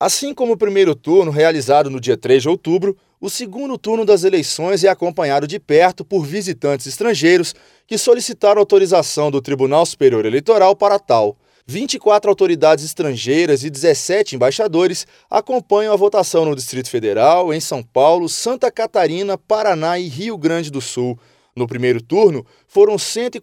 Assim como o primeiro turno, realizado no dia 3 de outubro, o segundo turno das eleições é acompanhado de perto por visitantes estrangeiros que solicitaram autorização do Tribunal Superior Eleitoral para tal. 24 autoridades estrangeiras e 17 embaixadores acompanham a votação no Distrito Federal, em São Paulo, Santa Catarina, Paraná e Rio Grande do Sul. No primeiro turno, foram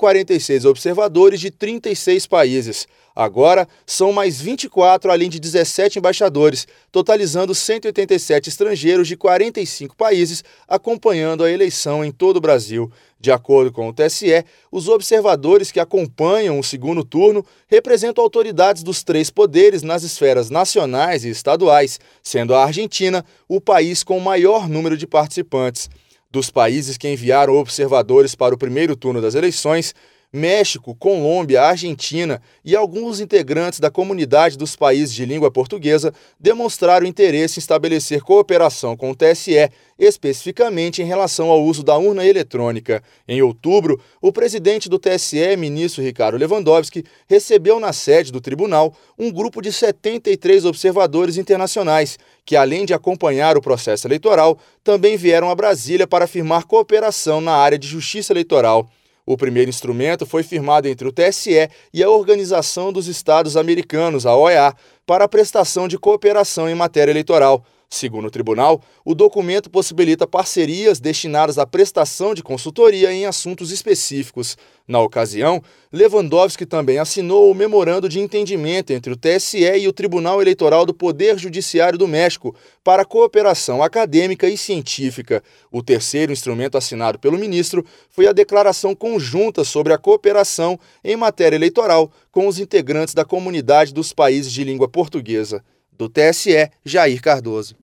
146 observadores de 36 países. Agora, são mais 24, além de 17 embaixadores, totalizando 187 estrangeiros de 45 países acompanhando a eleição em todo o Brasil. De acordo com o TSE, os observadores que acompanham o segundo turno representam autoridades dos três poderes nas esferas nacionais e estaduais, sendo a Argentina o país com o maior número de participantes. Dos países que enviaram observadores para o primeiro turno das eleições, México, Colômbia, Argentina e alguns integrantes da comunidade dos países de língua portuguesa demonstraram interesse em estabelecer cooperação com o TSE, especificamente em relação ao uso da urna eletrônica. Em outubro, o presidente do TSE, ministro Ricardo Lewandowski, recebeu na sede do tribunal um grupo de 73 observadores internacionais, que além de acompanhar o processo eleitoral, também vieram a Brasília para firmar cooperação na área de justiça eleitoral. O primeiro instrumento foi firmado entre o TSE e a Organização dos Estados Americanos, a OEA, para a prestação de cooperação em matéria eleitoral. Segundo o tribunal, o documento possibilita parcerias destinadas à prestação de consultoria em assuntos específicos. Na ocasião, Lewandowski também assinou o memorando de entendimento entre o TSE e o Tribunal Eleitoral do Poder Judiciário do México para cooperação acadêmica e científica. O terceiro instrumento assinado pelo ministro foi a declaração conjunta sobre a cooperação em matéria eleitoral com os integrantes da comunidade dos países de língua portuguesa. Do TSE, Jair Cardoso.